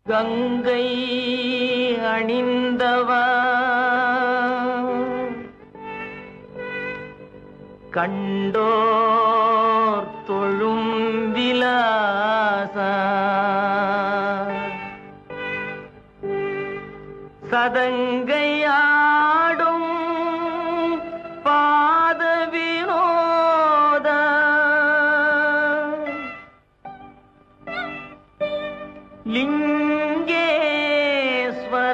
கங்கை அணிந்தவா கண்டோர் தொழும் விலாசா சதங்கையாடும் பாத வினோத லிங்கேஸ்வர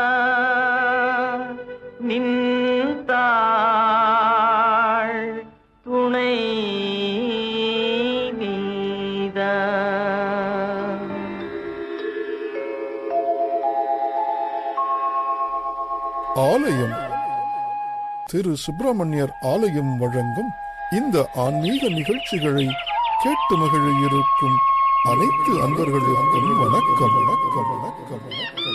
நின்றாள் துணை நீத. ஆலயம் திரு சுப்பிரமணியர் ஆலயம் வழங்கும் இந்த ஆன்மீக நிகழ்ச்சிகளை கேட்டு மகிழ இருக்கும் அனைத்து அன்பர்களுக்கும் வணக்கம் வணக்கம் வணக்கம்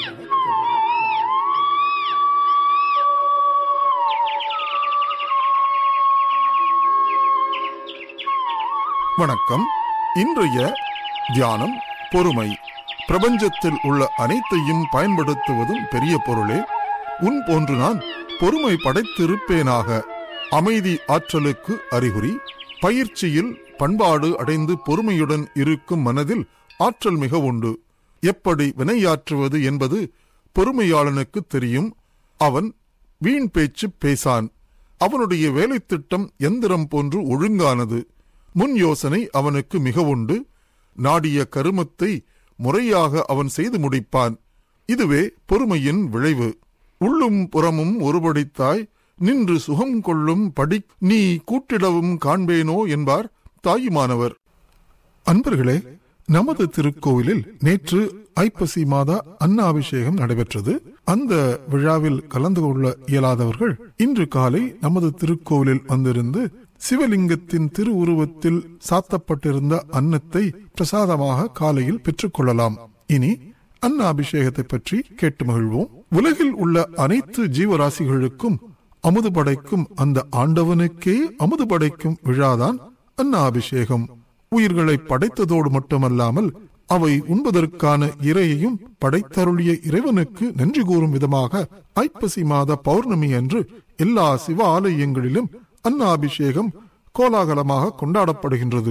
வணக்கம். இன்றைய தியானம் பொறுமை. பிரபஞ்சத்தில் உள்ள அனைத்தையும் பயன்படுத்துவதும் பெரிய பொருளே. உன் போன்று நான் பொறுமை படைத்திருப்பேனாக. அமைதி ஆற்றலுக்கு அறிகுறி. பயிற்சியில் பண்பாடு அடைந்து பொறுமையுடன் இருக்கும் மனதில் ஆற்றல் மிக உண்டு. எப்படி வினையாற்றுவது என்பது பொறுமையாளனுக்கு தெரியும். அவன் வீண் பேச்சு பேசான். அவனுடைய வேலை திட்டம் எந்திரம் போன்று ஒழுங்கானது. முன் யோசனை அவனுக்கு மிக உண்டு. நாடிய கருமத்தை முறையாக அவன் செய்து முடிப்பான். இதுவே பொறுமையின் விளைவு. உள்ளும் புறமும் ஒருபடித்தாய் நின்று சுகம் கொள்ளும் படி நீ கூட்டிடவும் காண்பேனோ என்பார் தாயுமானவர். அன்பர்களே, நமது திருக்கோவிலில் நேற்று ஐப்பசி மாத அன்னாபிஷேகம் நடைபெற்றது. அந்த விழாவில் கலந்து கொள்ள இயலாதவர்கள் இன்று காலை நமது திருக்கோவிலில் வந்திருந்து சிவலிங்கத்தின் திருவுருவத்தில் சாத்தப்பட்டிருந்த அன்னத்தை பிரசாதமாக காலையில் பெற்றுக்கொள்ளலாம். இனி அன்னாபிஷேகத்தை பற்றி கேட்டு மகிழ்வோம். உலகில் உள்ள அனைத்து ஜீவராசிகளுக்கும் அமுது படைக்கும் அந்த ஆண்டவனுக்கே அமுது படைக்கும் விழாதான் அன்னாபிஷேகம். உயிர்களை படைத்ததோடு மட்டுமல்லாமல் அவை உண்பதற்கான இரையையும் படைத்தருளிய இறைவனுக்கு நன்றி கூறும் விதமாக ஐப்பசி மாத பௌர்ணமி அன்று எல்லா சிவ ஆலயங்களிலும் அன்னாபிஷேகம் கோலாகலமாக கொண்டாடப்படுகின்றது.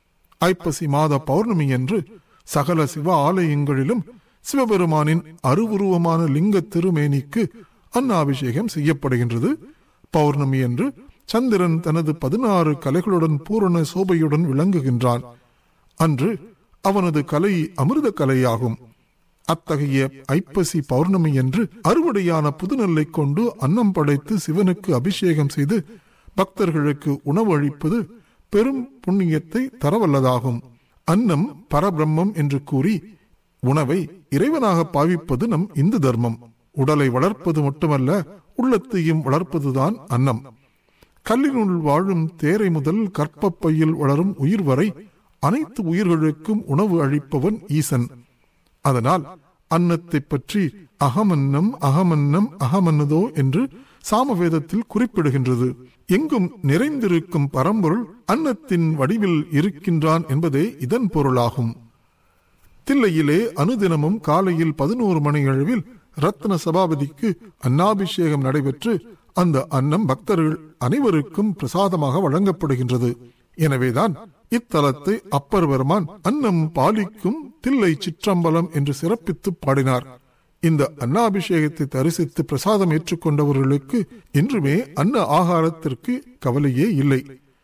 ஐப்பசி மாத பௌர்ணமி அன்று சகல சிவ ஆலயங்களிலும் சிவபெருமானின் அருவுருவமான லிங்க திருமேனிக்கு அன்னாபிஷேகம் செய்யப்படுகின்றது. பௌர்ணமி அன்று சந்திரன் தனது 16 கலைகளுடன் பூரண சோபையுடன் விளங்குகின்றான். அன்று அவனது கலை அமிர்த கலையாகும். அத்தகைய ஐப்பசி பௌர்ணமி அன்று அறுவடையான புதுநெல்லை கொண்டு அன்னம் படைத்து சிவனுக்கு அபிஷேகம் செய்து பக்தர்களுக்கு உணவு அளிப்பது பெரும் புண்ணியத்தை தரவல்லதாகும். அன்னம் பரபிரம்மம் என்று கூறி உணவை இறைவனாக பாவிப்பது நம் இந்து தர்மம். உடலை வளர்ப்பது மட்டுமல்ல, உள்ளத்தையும் வளர்ப்பதுதான் அன்னம். கல்லினுள் வாழும் தேரை முதல் கற்பப்பையில் வளரும் உயிர் வரை அனைத்து உயிர்களுக்கும் உணவு அளிப்பவன் ஈசன். அதனால் அன்னத்தை பற்றி அகமன்னம் அகமன்னம் அகமன்னதோ என்று சாமவேதத்தில் குறிப்பிடுகின்றது. எங்கும் நிறைந்திருக்கும் பரம்பொருள் அன்னத்தின் வடிவில் இருக்கின்றான் என்பதே இதன் பொருளாகும். தில்லையிலே அனுதினமும் காலையில் 11 மணி அளவில் ரத்ன சபாபதிக்கு அன்னாபிஷேகம் நடைபெற்று அந்த அன்னம் பக்தர்கள் அனைவருக்கும் பிரசாதமாக வழங்கப்படுகின்றது. எனவேதான் இத்தலத்தை அப்பர் பெருமான் அன்னம் பாலிக்கும் தில்லை சிற்றம்பலம் என்று சிறப்பித்து பாடினார். இந்த அன்னாபிஷேகத்தை தரிசித்து பிரசாதம் ஏற்றுக்கொண்டவர்களுக்கு இன்றுமே அன்ன ஆகாரத்திற்கு கவலையே இல்லை.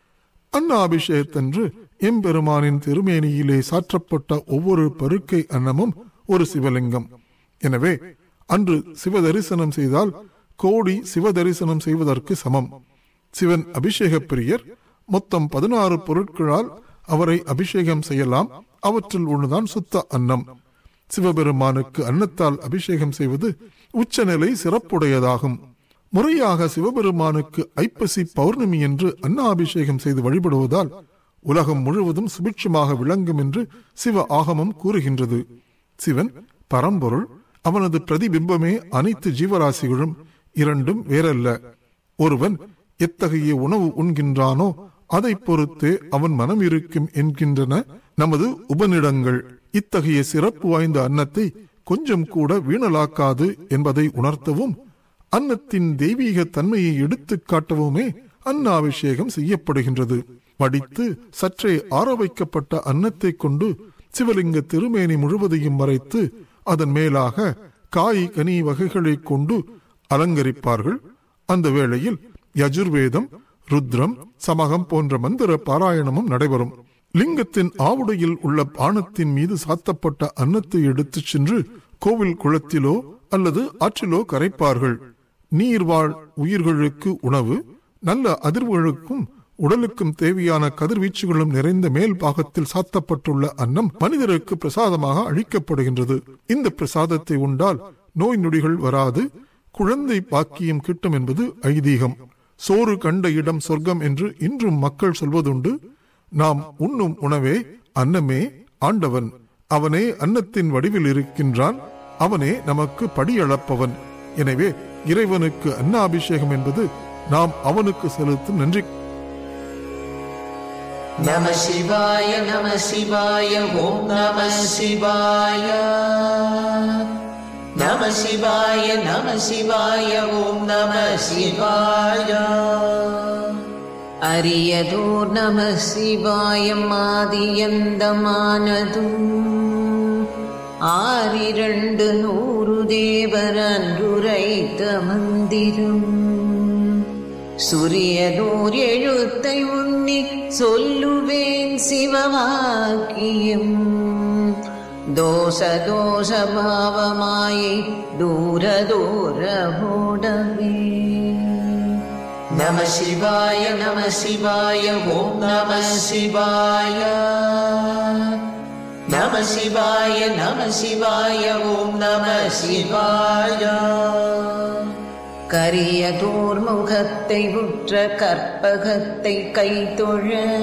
அன்னாபிஷேகத்தன்று எம்பெருமானின் திருமேனியிலே சாற்றப்பட்ட ஒவ்வொரு பருக்கை அன்னமும் ஒரு சிவலிங்கம். எனவே அன்று சிவ தரிசனம் செய்தால் கோடி சிவ தரிசனம் செய்வதற்கு சமம். சிவன் அபிஷேக பிரியர். மொத்தம் 16 பொருட்களால் அவரை அபிஷேகம் செய்யலாம். அவற்றில் ஒன்றுதான் சுத்த அன்னம். சிவபெருமானுக்கு அன்னத்தால் அபிஷேகம் செய்வது உச்சநிலை சிறப்புடையதாகும். முறையாக சிவபெருமானுக்கு ஐப்பசி பௌர்ணமி என்று அன்னாபிஷேகம் செய்து வழிபடுவதால் உலகம் முழுவதும் சுபிட்சமாக விளங்கும் என்று சிவ ஆகமம் கூறுகின்றது. சிவன் பரம்பொருள். அவனது பிரதிபிம்பமே அனைத்து ஜீவராசிகளும். இரண்டும் வேறல்ல. ஒருவன் எத்தகைய உணவு உண்கின்றானோ அதை பொறுத்தே அவன் மனம் இருக்கும் என்கின்றன நமது உபநிடங்கள். இத்தகைய சிறப்பு வாய்ந்த அன்னத்தை கொஞ்சம் கூட வீணலாக்காது என்பதை உணர்த்தவும் அன்னத்தின் தெய்வீக தன்மையை எடுத்துக் காட்டவுமே அன்னாபிஷேகம் செய்யப்படுகின்றது. வடித்து சற்றே ஆற வைக்கப்பட்ட அன்னத்தை கொண்டு சிவலிங்க திருமேனி முழுவதையும் மறைத்து அதன் மேலாக காய் கனி வகைகளை கொண்டு அலங்கரிப்பார்கள். அந்த வேளையில் யஜுர்வேதம், ருத்ரம், சமகம் போன்ற மந்திர பாராயணமும் நடைபெறும். லிங்கத்தின் ஆவுடையில் உள்ள பானத்தின் மீது சாத்தப்பட்ட அன்னத்தை எடுத்துச் சென்று கோவில் குளத்திலோ அல்லது ஆற்றிலோ கரைப்பார்கள். நீர்வாழ் உயிர்களுக்கு உணவு, நல்ல அதிர்வுகளுக்கும் உடலுக்கும் தேவையான கதிர்வீச்சுகளும் நிறைந்த மேல் பாகத்தில் சாத்தப்பட்டுள்ள அன்னம் மனிதருக்கு பிரசாதமாக அளிக்கப்படுகின்றது. இந்த பிரசாதத்தை உண்டால் நோய் நொடிகள் வராது, குழந்தை பாக்கியம் கிட்டும் என்பது ஐதீகம். சோறு கண்ட இடம் சொர்க்கம் என்று இன்றும் மக்கள் சொல்வதுண்டு. நாம் உண்ணும் உணவே அன்னமே ஆண்டவன். அவனே அன்னத்தின் வடிவில் இருக்கின்றான். அவனே நமக்கு படியளப்பவன். எனவே இறைவனுக்கு அன்னாபிஷேகம் என்பது நாம் அவனுக்கு செலுத்தும் நன்றி. நம சிவாய நம சிவாய ஓம் நம சிவாய நம சிவாய நம சிவாய ஓம் நம சிவாய. அரியதோர் நம சிவாயம் ஆதியந்தமானதும் 600 தேவர் அன்றுரைத்த மந்திரம். சுரியதோர் எழுத்தை உன்னி சொல்லுவேன் சிவவாக்கியம். தோஷ தோஷ பாவமாயை தூர தூர ஓடவே. நம சிவாய நம சிவாய ஓம் நம சிவாய நம சிவாய நம சிவாய ஓம் நம சிவாய. கரியதோர் முகத்தை உற்ற கற்பகத்தை கைதொழ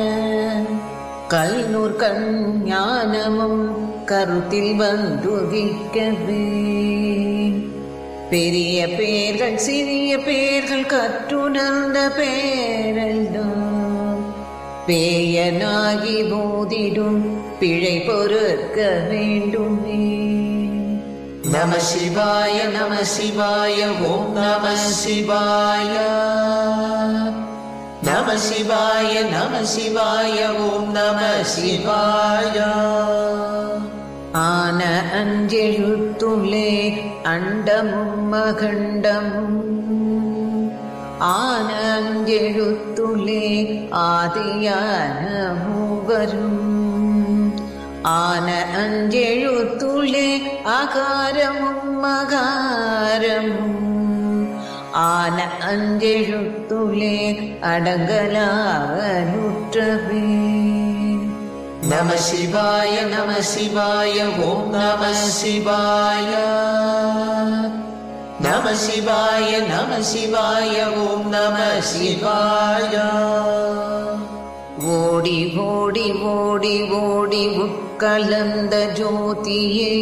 கல்நூர் கஞ்ஞானமும் கருத்தில் வந்துதிக்கவே. பெரிய பேர்கள் சிறிய பேர்கள் கற்றுணர்ந்த பேரெல்லாம் பேயனாகி போதிடும் பிழை பொறுக்க வேண்டுமே. நம சிவாய நம சிவாய ஓம் நம சிவாய நம சிவாய நம சிவாய ஓம் நம சிவாய. ஆன அஞ்செழுத்துளே அண்டமும் மகண்டமும். ஆன அஞ்செழுத்துளே ஆதியான மூவரும். ஆன அஞ்செழுத்துளே அகாரமும் மகாரமும். ஆன அஞ்செழுத்துளே அடங்கலாகலுற்றவே. நம சிவாய நம சிவாய ஓம் நம சிவாய நம சிவாய நம சிவாய ஓம் நம சிவாய. ஓடி ஓடி ஓடி ஓடி உட்கலந்த ஜோதியை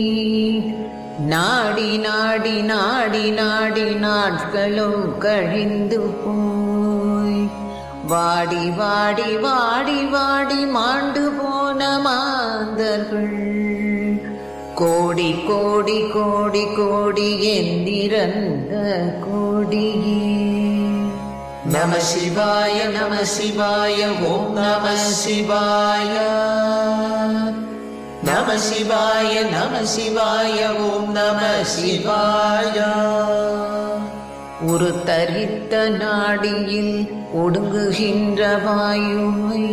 நாடி நாடி நாடி நாடி நாட்களும் கழிந்து போய் வாடி வாடி வாடி வாடி மாண்டு போன மாந்தர்கள் கோடி கோடி கோடி கோடி எந்திரந்த கோடியே. நம சிவாய நம சிவாய ஓம் நம சிவாய நம சிவாய நம சிவாய ஓம் நம சிவாய. ஒரு தரித்த நாடியில் ஒடுங்குகின்ற வாயுவை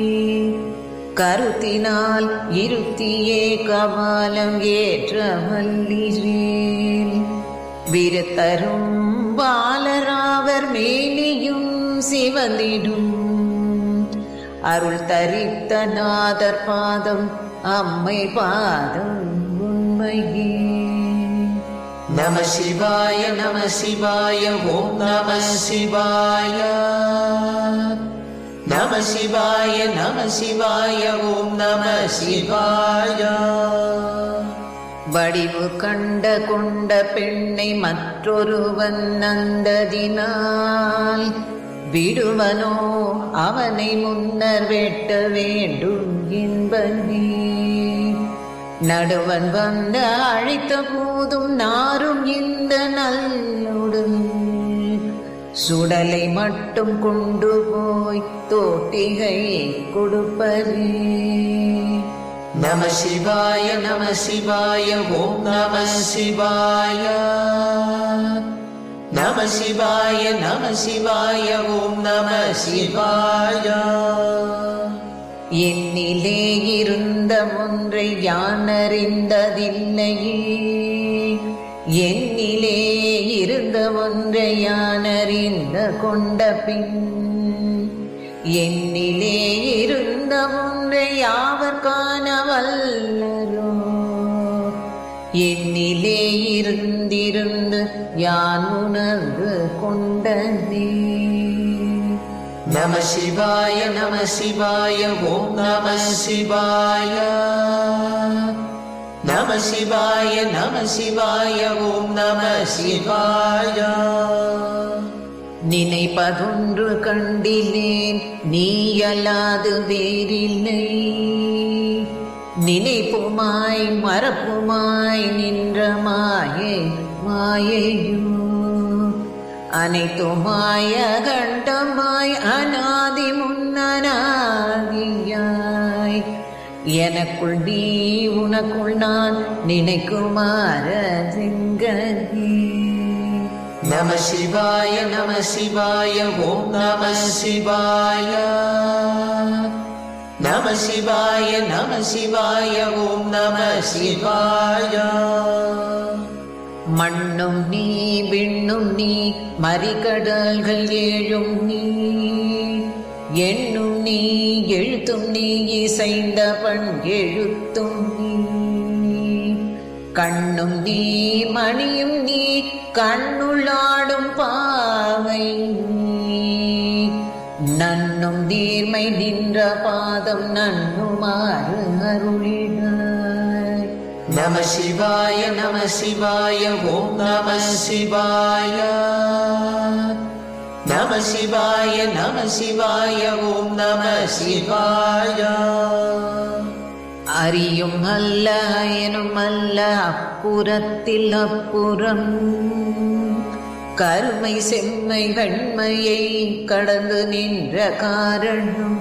கருத்தினால் இருத்தியே கபாலம் ஏற்ற வல்லிரேல். விருத்தரும் பாலராவர் மேனியும் சிவந்திடும் அருள் தரித்த நாதர் பாதம் அம்மை பாதம் உண்மையே. நம சிவாய நம சிவாய ஓம் நம சிவாய நம சிவாய நம சிவாய ஓம் நம சிவாய. வடிவு கண்ட கொண்ட பெண்ணை மற்றொருவன் நந்ததினால் விடுவனோ அவனை முன்னர் வெட்ட வேண்டும் என்பனே. நடுவன் வந்து அழைத்த போதும் நாரும் இந்த நல்லுடன் சுடலை மட்டும் கொண்டு போய் தோட்டிகை கொடுப்பதே. நம சிவாய நம சிவாய ஓம் நம சிவாய. நம சிவாய நம சிவாய ஓம் நம சிவாய. என்னிலே இருந்த ஒன்றை யான் அறிந்ததில்லையே, என்னிலே இருந்த ஒன்றை யான் அறிந்து கொண்ட பின் என்னிலே இருந்த ஒன்றை யாவர் காண வல்லரோ. என்னிலே இருந்திருந்து யான் உணர்ந்து கொண்டனே. நம சிவாய நம சிவாய ஓம் நம சிவாய. நம சிவாய நம சிவாய ஓம் நம சிவாய. நினைப்பதொன்று கண்டிலேன் நீயலாது வேறில்லை, நினைப்புமாய் மறப்புமாய் நின்ற மாயை மாயையோ. அனைத்துமாய் அகண்டமாய் அநாதி முன்னநாதியாய் எனக்குள் நீ உனக்குள் நான் நினைக்குமாற சிங்கனே. நம சிவாய நம சிவாய ஓம் நம சிவாய. நம சிவாய நம சிவாய ஓம் நம சிவாய. மண்ணும் நீ விண்ணும் நீ மறிகடல்கள் ஏழும் நீ, எண்ணும் நீ எழுத்தும் நீ இசைந்த பண் எழுத்தும் நீ. கண்ணும் நீ மணியும் நீ கண்ணுள்ளாடும் பாவை நீ. நன்னும் நீர்மை நின்ற பாதம் நன்னுமாறு அருளினாய். நம சிவாய நம சிவாய ஓம் நம சிவாய. நம சிவாய நம சிவாய ஓம் நம சிவாய. அறியும் அல்ல அயனும் அல்ல அப்புறத்தில் அப்புறம், கருமை செம்மை வெண்மையை கடந்து நின்ற காரணம்.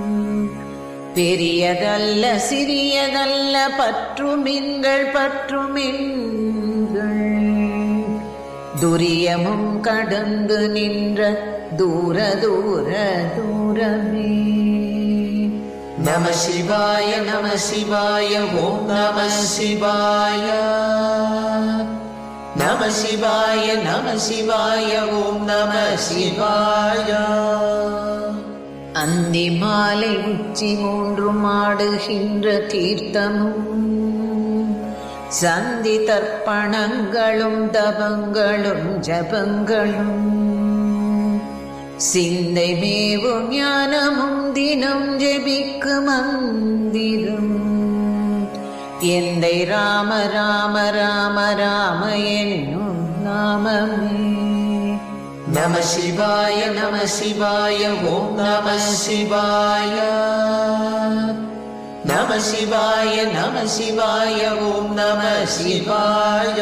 பெரியதல்ல சிறியதல்ல பற்றுமின்கள் பற்றுமின்கள், துரியமும் கடந்து நின்ற தூர தூர தூரமே. நம சிவாய நம சிவாய ஓம் நம சிவாய. நம சிவாய நம சிவாய ஓம் நம சிவாய. அந்தி மாலை உச்சி மூன்றும் ஆடுகின்ற தீர்த்தமும், சந்தி தர்ப்பணங்களும் தபங்களும் ஜபங்களும், சிந்தை மேவும் ஞானமும் தினம் ஜெபிக்கு மந்திரம். எந்தை ராம ராம ராம ராம என்னும் நாமமே. நம சிவாய நம சிவாய ஓம் நம சிவாய. நம சிவாய நம சிவாய ஓம் நம சிவாய.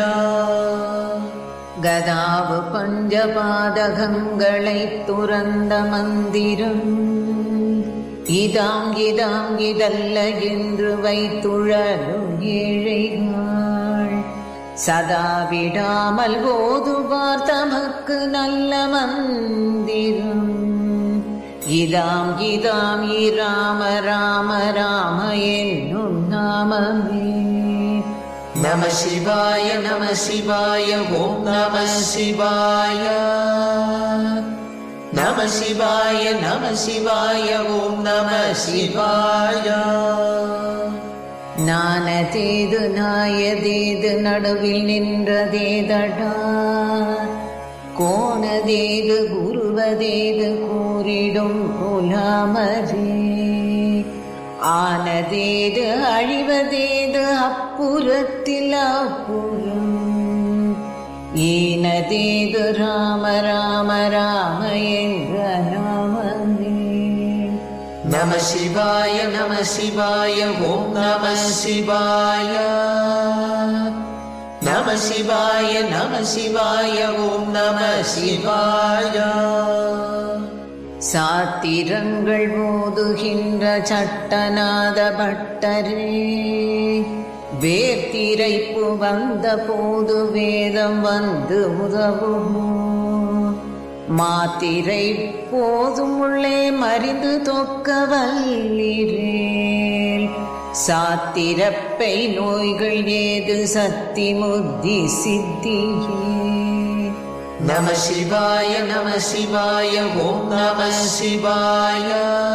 கதாவு பஞ்சபாதகங்களை துறந்த மந்திரம், இதாம் இதாம் இதல்ல என்று வைத்துழலும் ஏழைகள், சதா விடாமல் ஓதுவார் தமக்கு நல்ல மந்திரம். இதாம் இதாம் ராம ராம ராம என்னும் நாமமே. நம சிவாய நம சிவாய ஓம் நம சிவாய. நம சிவாய நம சிவாய ஓம் நம சிவாய. நானதேது நாயதேது நடுவில் நின்றதேதடா, கோணதேது குருவதேது கூறிடும் குலாமரே. ஆனதேது அழிவதேது அப்புறத்தில் அப்புறம், ஈனதேது ராம ராம ராம என்ற நாமமே. நம சிவாய நம சிவாய ஓம் நம சிவாய. நம சிவாய நம சிவாய ஓம் நம சிவாய. சாத்திரங்கள் ஓதுகின்ற சட்டநாத பட்டரே, வேத்திரைப்பு வந்த போது வேதம் வந்து உதவுமோ? மாத்திரை போதும் உள்ளே மறிந்து தொக்க வல்லிரேல். சாத்திரப்பை நோய்கள் ஏது சத்தி முத்தி சித்தியே. நம சிவாய நம சிவாய ஓம் நம சிவாய.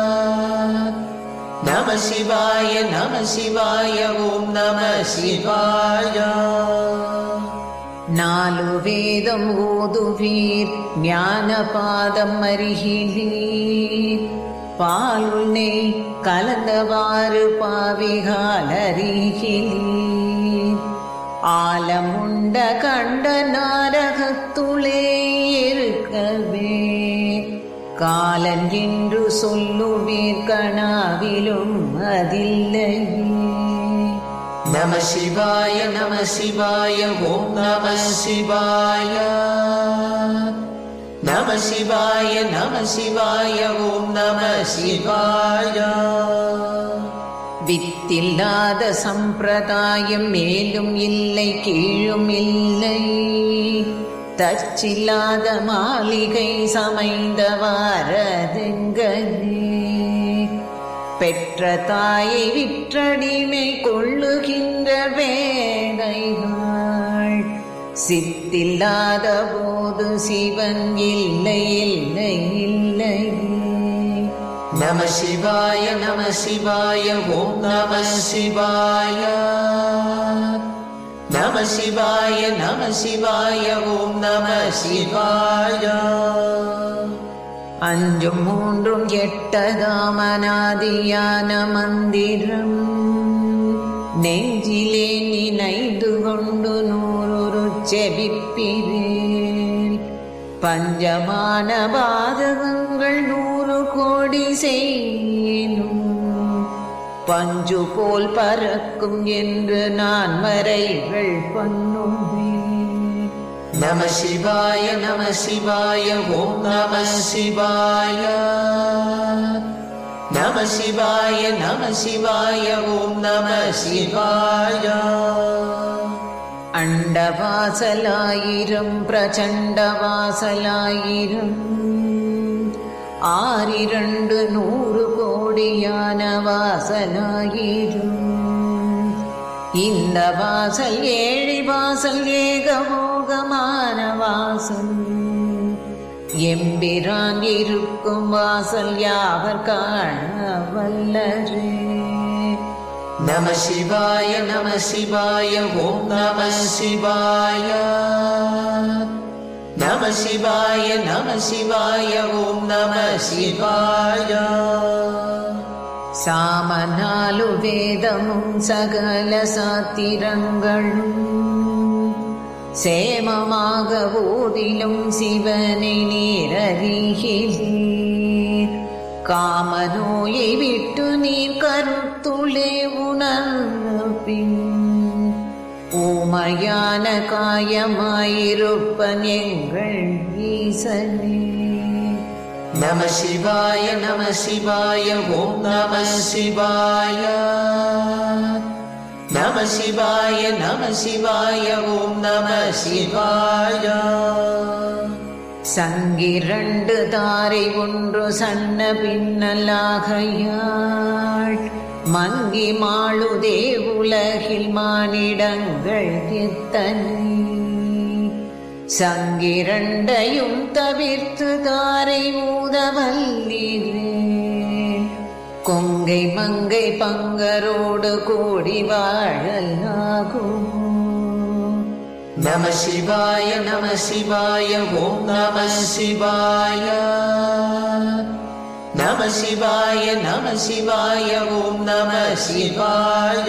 நம சிவாய நம சிவாய ஓம் நம சிவாய. நாலு வேதம் ஓதுவீர் ஞான பாதம் அறிகிலீர். பாலுள் நெய் கலந்தவாறு பாவிகால் அறிகிலீர். ஆலமுண்ட கண்ட நாரகத்துளே இருக்கவே காலன் என்று சொல்லுவீர் கனாவிலும் அதில்லையே. நம சிவாய நம சிவாய ஓம் நம சிவாய. நம சிவாய நம சிவாய ஓம் நம சிவாய. வித்தில்லாத சம்பிரதாயம் மேலும் இல்லை கீழும் இல்லை. தச்சில்லாத மாளிகை சமைந்தவாரதெங்கனே. பெற்ற தாயை விற்றடிமை கொள்ளுகின்ற வேதைகள். சித்தில்லாத போது சிவன் இல்லை இல்லை இல்லை. நம சிவாய நம சிவாய ஓம் நம சிவாய. நம சிவாய நம சிவாய ஓம் நம சிவாய. அஞ்சும் மூன்றும் எட்டதாமனாதியான மந்திரம் நெஞ்சிலே நினைந்து கொண்டு நூறு செபிப்பிரேன். பஞ்சமான பாதகங்கள் 100 கோடி செய்யினும் பஞ்சு போல் பறக்கும் என்று நான் மறைகள் பண்ணுவேன். நம சிவாய நம சிவாய ஓம் நம சிவாய. நம சிவாய நம சிவாய ஓம் நம சிவாய. அண்டவாசலாயிரம் பிரச்சண்டவாசலாயிரம் 6,200 கோடியான வாசலாயிரம். இந்த வாசல் 7 வாசல் ஏகமோகமான வாசல். எம்பிரான் இருக்கும் வாசல் யாவர் காண வல்லரே. நம சிவாய நம சிவாய ஓம் நம சிவாய. நம சிவாய நம சிவாய ஓம் நம சிவாய. சாமநாலு வேதமும் சகல சாத்திரங்களும் சேமமாக ஓதிலும் சிவனை நீரறிகிறீர். காமநோயை விட்டு நீர் கருத்துளே உணர்ந்த பின் ஊமையான காயமாயிருப்பன் எங்கள் ஈசனே. நம சிவாய நம சிவாய ஓம் நம சிவாய. நம சிவாய நம சிவாய ஓம் நம சிவாய. சங்கிரண்டு தாரை ஒன்று சன்ன பின்னலாகையாள் மங்கி மாளுதே உலகில் மானிடங்கள் எத்தனை. சங்கிரண்டையும் தவிர்த்து தாரை ஊதவல்லிரேன். கொங்கை மங்கை பங்கரோடு கூடி வாழலாகும். நம சிவாய நம சிவாய ஓம் நம சிவாய. நம சிவாய நம சிவாய ஓம் நம சிவாய.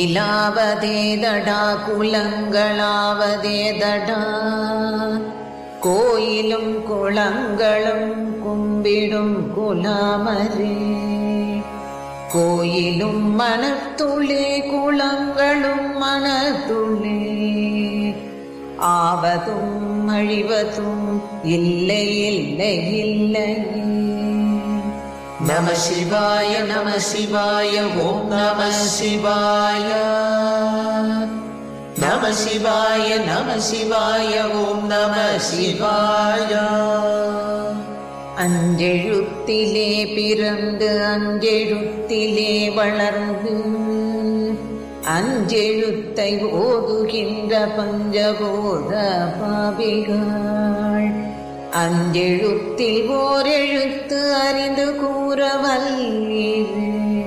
கோயிலாவதேதடா குலங்களாவதேதடா கோயிலும் குளங்களும் கும்பிடும் குலாமரே. கோயிலும் மனத்துளே குளங்களும் மனத்துளே, ஆவதும் அழிவதும் இல்லை இல்லை இல்லையே. நம சிவாய நம சிவாய ஓம் நம சிவாய. நம சிவாய நம சிவாய ஓம் நம சிவாய. அஞ்செழுத்திலே பிறந்து அஞ்செழுத்திலே வளர்ந்து அஞ்செழுத்தை ஓதுகின்ற பஞ்சபோத பாவிகள், அஞ்செழுத்தில் ஓர் எழுத்து அறிந்து கூற வல்லீரே.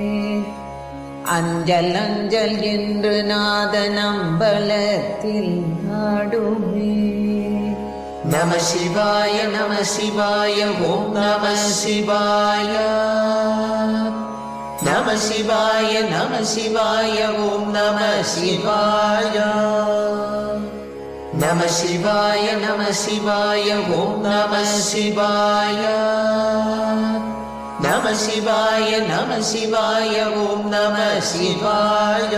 அஞ்சல் அஞ்சல் என்று நாதன் அம்பலத்தில் ஆடுமே. நம சிவாய நம சிவாய ஓம் நம சிவாய. நம சிவாய நம சிவாய ஓம் நம சிவாய. நம சிவாய நம சிவாய ஓம் நம சிவாய. நம சிவாய நம சிவாய ஓம் நம சிவாய.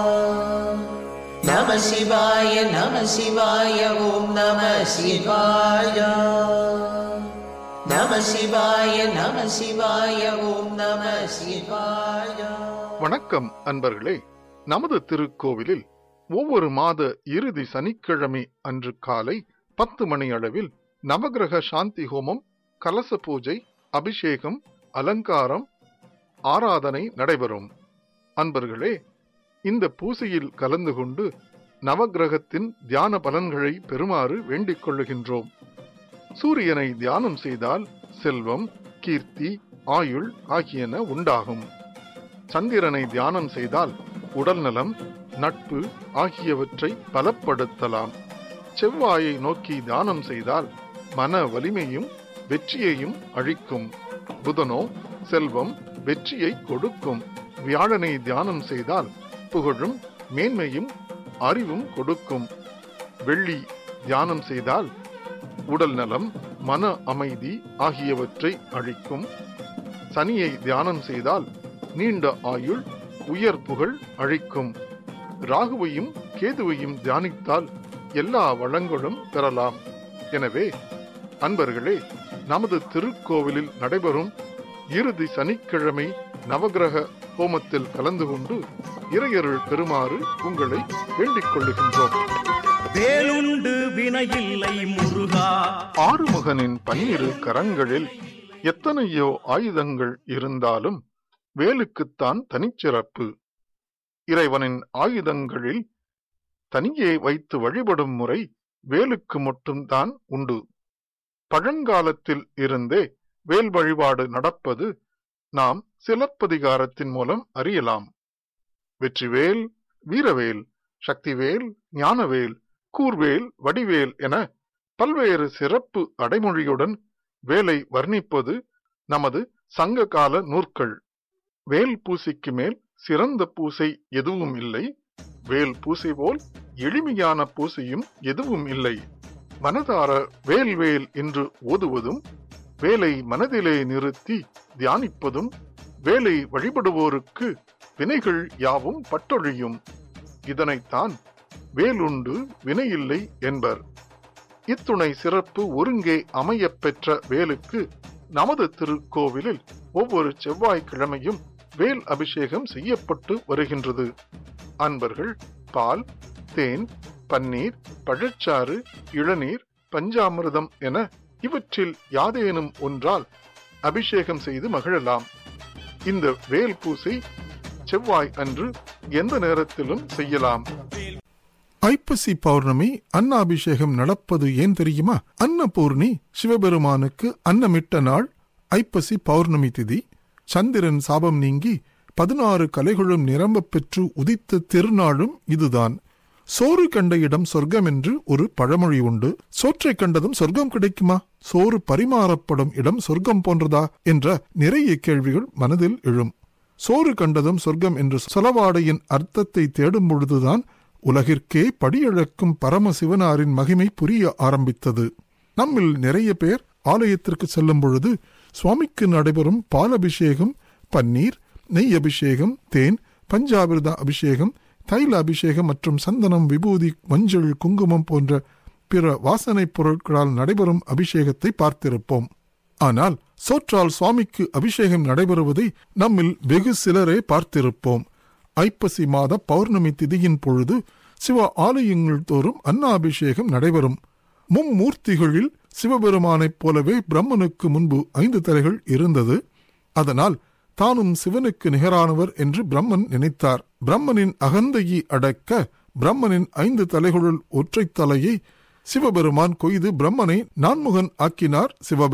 நம சிவாய நம சிவாய ஓம் நம சிவாய. நம சிவாய நம சிவாய ஓம் நம சிவாய. வணக்கம் அன்பர்களே. நமது திருக்கோவிலில் ஒவ்வொரு மாத இறுதி சனிக்கிழமை அன்று காலை 10 மணி அளவில் நவகிரக சாந்தி ஹோமம், கலச பூஜை, அபிஷேகம், அலங்காரம், ஆராதனை நடைபெறும். அன்பர்களே, இந்த பூசையில் கலந்து கொண்டு நவகிரகத்தின் தியான பலன்களை பெறுமாறு வேண்டிக் கொள்ளுகின்றோம். சூரியனை தியானம் செய்தால் செல்வம், கீர்த்தி, ஆயுள் ஆகியன உண்டாகும். சந்திரனை தியானம் செய்தால் உடல்நலம், நட்பு ஆகியவற்றை பலப்படுத்தலாம். செவ்வாயை நோக்கி தியானம் செய்தால் மன வலிமையும் வெற்றியையும் அளிக்கும். புதனோ செல்வம், வெற்றியை கொடுக்கும். வியாழனை தியானம் செய்தால் புகழும், மேன்மையும், அறிவும் கொடுக்கும். வெள்ளி தியானம் செய்தால் உடல் நலம், மன அமைதி ஆகியவற்றை அளிக்கும். சனியை தியானம் செய்தால் நீண்ட ஆயுள், உயர் புகழ் அளிக்கும். ராகுவையும் கேதுவையும் தியானித்தால் எல்லா வளங்களும் பெறலாம். எனவே அன்பர்களே, நமது திருக்கோவிலில் நடைபெறும் இறுதி சனிக்கிழமை நவகிரக ஹோமத்தில் கலந்து கொண்டு இறையருள் பெறுமாறு உங்களை வேண்டிக் கொள்ளுகின்றோம். வேலுண்டு வினையில்லை முருகா. ஆறுமுகனின் 12 கரங்களில் எத்தனையோ ஆயுதங்கள் இருந்தாலும் வேலுக்குத்தான் தனிச்சிறப்பு. இறைவனின் ஆயுதங்களில் தனியே வைத்து வழிபடும் முறை வேலுக்கு மட்டும்தான் உண்டு. பழங்காலத்தில் இருந்தே வேல் வழிபாடு நடப்பது நாம் சிலப்பதிகாரத்தின் மூலம் அறியலாம். வெற்றிவேல், வீரவேல், சக்திவேல், ஞானவேல், கூர்வேல், வடிவேல் என பல்வேறு சிறப்பு அடைமொழியுடன் வேலை வர்ணிப்பது நமது சங்க கால நூற்கள். வேல் பூசைக்கு மேல் சிறந்த பூசை எதுவும் இல்லை. வேல் பூசை போல் எளிமையான பூசையும் எதுவும் இல்லை. மனதார வேல் வேல் என்று ஓதுவதும், வேலை மனதிலே நிறுத்தி தியானிப்பதும் வேலை வழிபடுவோருக்கு வினைகள் யாவும் பட்டொழியும். இதனைத்தான் வேலுண்டு வினையில்லை என்பர். இத்துணை சிறப்பு ஒருங்கே அமையப் பெற்ற வேலுக்கு நமது திருக்கோவிலில் ஒவ்வொரு செவ்வாய்க்கிழமையும் வேல் அபிஷேகம் செய்யப்பட்டு வருகின்றது. அன்பர்கள் பால், தேன், பன்னீர், பழச்சாறு, இளநீர், பஞ்சாமிர்தம் என இவற்றில் யாதேனும் ஒன்றால் அபிஷேகம் செய்து மகிழலாம். இந்த வேல் பூசை செவ்வாய் அன்று எந்த நேரத்திலும் செய்யலாம். ஐப்பசி பௌர்ணமி அன்னாபிஷேகம் நடப்பது ஏன் தெரியுமா? அன்னபூர்ணி சிவபெருமானுக்கு அன்னமிட்ட நாள் ஐப்பசி பௌர்ணமி திதி. சந்திரன் சாபம் நீங்கி 16 கலைகளும் நிரம்ப பெற்று உதித்த திருநாளும் இதுதான். சோறு கண்ட இடம் சொர்க்கம் என்று ஒரு பழமொழி உண்டு. சோற்றை கண்டதும் சொர்க்கம் கிடைக்குமா? சோறு பரிமாறப்படும் இடம் சொர்க்கம் போன்றதா என்ற நிறைய கேள்விகள் மனதில் எழும். சோறு கண்டதும் சொர்க்கம் என்ற சொலவாடையின் அர்த்தத்தை தேடும் பொழுதுதான் உலகிற்கே படியழக்கும் பரமசிவனாரின் மகிமை புரிய ஆரம்பித்தது. நம்மில் நிறைய பேர் ஆலயத்திற்கு செல்லும் பொழுது சுவாமிக்கு நடைபெறும் பால் அபிஷேகம், பன்னீர், நெய் அபிஷேகம், தேன், பஞ்சாபிர்த அபிஷேகம், தைல அபிஷேகம் மற்றும் சந்தனம், விபூதி, மஞ்சள், குங்குமம் போன்ற பிற வாசனை பொருட்களால் நடைபெறும் அபிஷேகத்தை பார்த்திருப்போம். ஆனால் சோற்றால் சுவாமிக்கு அபிஷேகம் நடைபெறுவதை நம்மில் வெகு சிலரே பார்த்திருப்போம். ஐப்பசி மாத பௌர்ணமி திதியின் பொழுது சிவ ஆலயங்கள் தோறும் அன்னாபிஷேகம் நடைபெறும். மும்மூர்த்திகளில் சிவபெருமானைப் போலவே பிரம்மனுக்கு முன்பு 5 தலைகள் இருந்தது. அதனால் தானும் சிவனுக்கு நிகரானவர் என்று பிரம்மன் நினைத்தார். பிரம்மனின் அகந்தையை அடக்க பிரம்மனின் 5 தலைகளுள் ஒற்றை தலையை சிவபெருமான் கொய்து பிரம்மனை நான்முகன் ஆக்கினார்.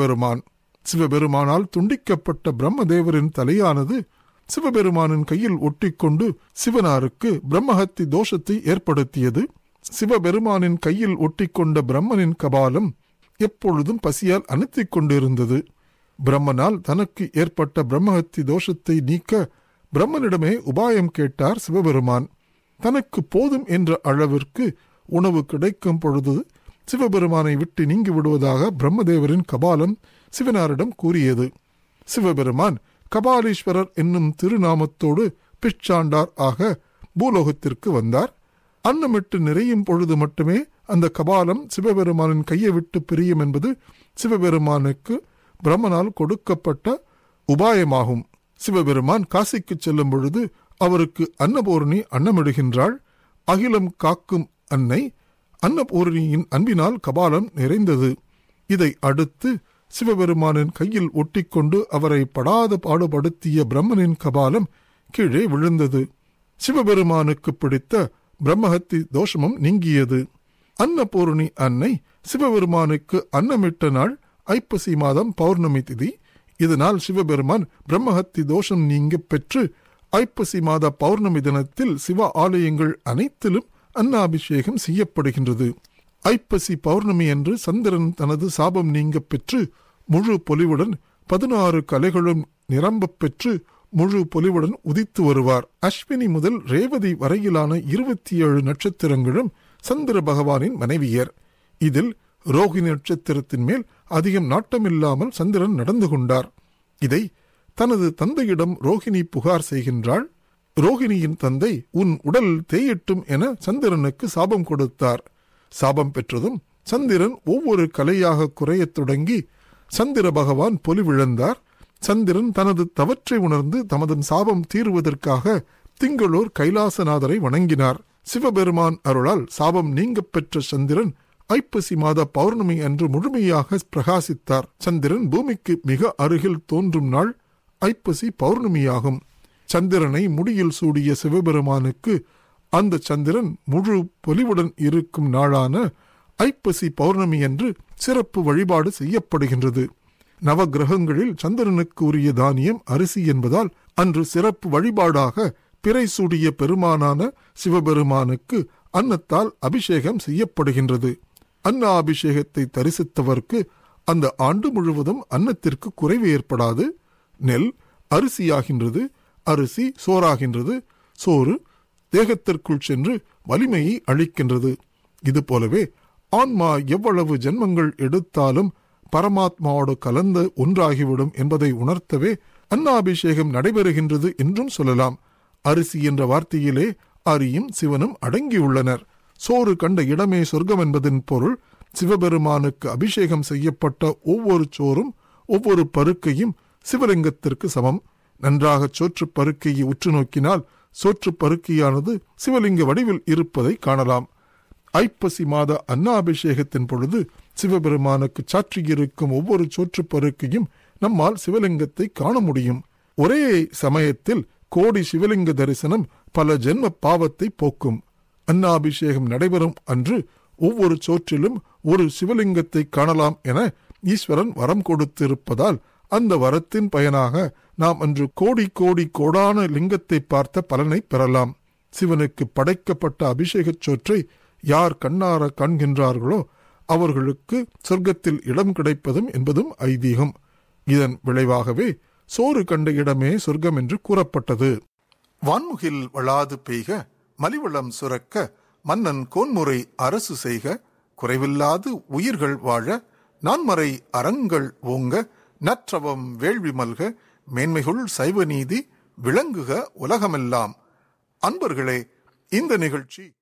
சிவபெருமானால் துண்டிக்கப்பட்ட பிரம்மதேவரின் தலையானது சிவபெருமானின் கையில் ஒட்டிக்கொண்டு சிவனாருக்கு பிரம்மஹத்தி தோஷத்தை ஏற்படுத்தியது. சிவபெருமானின் கையில் ஒட்டிக்கொண்ட பிரம்மனின் கபாலம் எப்பொழுதும் பசியால் அனுத்திக் கொண்டிருந்தது. பிரம்மனால் தனக்கு ஏற்பட்ட பிரம்மஹத்தி தோஷத்தை நீக்க பிரம்மனிடமே உபாயம் கேட்டார் சிவபெருமான். தனக்கு போதும் என்ற அளவிற்கு உணவு கிடைக்கும் பொழுது சிவபெருமானை விட்டு நீங்கி விடுவதாக பிரம்மதேவரின் கபாலம் சிவனாரிடம் கூறியது. சிவபெருமான் கபாலீஸ்வரர் என்னும் திருநாமத்தோடு பிச்சாண்டார் ஆக பூலோகத்திற்கு வந்தார். அன்னமிட்டு நிறையும் பொழுது மட்டுமே அந்த கபாலம் சிவபெருமானின் கையை விட்டு பிரியும் என்பது சிவபெருமானுக்கு பிரம்மனால் கொடுக்கப்பட்ட உபாயமாகும். சிவபெருமான் காசிக்கு செல்லும் பொழுது அவருக்கு அன்னபூரணி அன்னமிடுகின்றாள். அகிலம் காக்கும் அன்னை அன்னபூரணியின் அன்பினால் கபாலம் நிறைந்தது. இதை அடுத்து சிவபெருமானின் கையில் ஒட்டிக்கொண்டு அவரை படாத பாடுபடுத்திய பிரம்மனின் கபாலம் கீழே விழுந்தது. சிவபெருமானுக்கு பிடித்த பிரம்மஹத்தி தோஷமும் நீங்கியது. அன்னபூரணி அன்னை சிவபெருமானுக்கு அன்னமிட்ட நாள் ஐப்பசி மாதம் பௌர்ணமி திதி. இதனால் சிவபெருமான் பிரம்மஹத்தி தோஷம் நீங்க பெற்று ஐப்பசி மாத பௌர்ணமி தினத்தில் சிவ ஆலயங்கள் அனைத்திலும் அன்னாபிஷேகம் செய்யப்படுகின்றது. ஐப்பசி பௌர்ணமி அன்று சந்திரன் தனது சாபம் நீங்க பெற்று முழு பொலிவுடன் 16 கலைகளும் நிரம்ப பெற்று முழு பொலிவுடன் உதித்து வருவார். அஸ்வினி முதல் ரேவதி வரையிலான 27 நட்சத்திரங்களும் சந்திர பகவானின் மனைவியர். இதில் ரோகிணி நட்சத்திரத்தின் மேல் அதிகம் நாட்டமில்லாமல் சந்திரன் நடந்து கொண்டார். இதை தனது தந்தையிடம் ரோகிணி புகார் செய்கின்றாள். ரோகிணியின் தந்தை உன் உடல் தேயட்டும் என சந்திரனுக்கு சாபம் கொடுத்தார். சாபம் பெற்றதும் சந்திரன் ஒவ்வொரு கலையாக குறையத் தொடங்கி சந்திர பகவான் பொலிவிழந்தார். சந்திரன் தனது தவற்றை உணர்ந்து தமது சாபம் தீர்வதற்காக திங்களூர் கைலாசநாதரை வணங்கினார். சிவபெருமான் அருளால் சாபம் நீங்க பெற்ற சந்திரன் ஐப்பசி மாத பௌர்ணமி அன்று முழுமையாக பிரகாசித்தார். சந்திரன் பூமிக்கு மிக அருகில் தோன்றும் நாள் ஐப்பசி பௌர்ணமியாகும். சந்திரனை முடியில் சூடிய சிவபெருமானுக்கு அந்த சந்திரன் முழு பொலிவுடன் இருக்கும் நாளான ஐப்பசி பௌர்ணமி அன்று சிறப்பு வழிபாடு செய்யப்படுகின்றது. நவகிரகங்களில் சந்திரனுக்கு உரிய தானியம் அரிசி என்பதால் அன்று சிறப்பு வழிபாடாக பிறை சூடிய பெருமானான சிவபெருமானுக்கு அன்னத்தால் அபிஷேகம் செய்யப்படுகின்றது. அன்ன அபிஷேகத்தை தரிசித்தவர்க்கு அந்த ஆண்டு முழுவதும் அன்னத்திற்கு குறைவு ஏற்படாது. நெல் அரிசியாகின்றது, அரிசி சோறாகின்றது, சோறு தேகத்திற்குள் சென்று வலிமையை அளிக்கின்றது. இது போலவே ஆன்மா எவ்வளவு ஜென்மங்கள் எடுத்தாலும் பரமாத்மாவோடு கலந்து ஒன்றாகிவிடும் என்பதை உணர்த்தவே அன்னாபிஷேகம் நடைபெறுகின்றது என்றும் சொல்லலாம். அரிசி என்ற வார்த்தையிலே அரியும் சிவனும் அடங்கியுள்ளனர். சோறு கண்ட இடமே சொர்க்கம் என்பதன் பொருள். சிவபெருமானுக்கு அபிஷேகம் செய்யப்பட்ட ஒவ்வொரு சோறும் ஒவ்வொரு பருக்கையும் சிவலிங்கத்திற்கு சமம். நன்றாக சோற்று பருக்கையை உற்று நோக்கினால் சோற்று பருக்கையானது சிவலிங்க வடிவில் இருப்பதை காணலாம். ஐப்பசி மாத அன்னாபிஷேகத்தின் பொழுது சிவபெருமானுக்கு சாற்றியிருக்கும் ஒவ்வொரு சோற்று பருக்கையும் நம்மால் சிவலிங்கத்தை காண முடியும். ஒரே சமயத்தில் கோடி சிவலிங்க தரிசனம் பல ஜென்ம பாவத்தை போக்கும். அன்னாபிஷேகம் நடைபெறும் அன்று ஒவ்வொரு சோற்றிலும் ஒரு சிவலிங்கத்தை காணலாம் என ஈஸ்வரன் வரம் கொடுத்திருப்பதால் அந்த வரத்தின் பயனாக நாம் அன்று கோடி கோடி கோடான லிங்கத்தை பார்த்த பலனை பெறலாம். சிவனுக்கு படைக்கப்பட்ட அபிஷேகச் சோற்றை யார் கண்ணார காண்கின்றார்களோ அவர்களுக்கு சொர்க்கத்தில் இடம் கிடைப்பதும் என்பதும் ஐதீகம். இதன் விளைவாகவே சோறு கண்ட இடமே சொர்க்கம் என்று கூறப்பட்டது. வான்முகில் வளாது பெய்க, மலிவளம் சுரக்க, மன்னன் கோன்முறை அரசு செய்க, குறைவில்லாது உயிர்கள் வாழ, நான்மறை அறங்கள் ஓங்க, நற்றவம் வேள்வி மல்க, மேன்மைகுள் சைவ நீதி விளங்குக உலகமெல்லாம். அன்பர்களே, இந்த நிகழ்ச்சி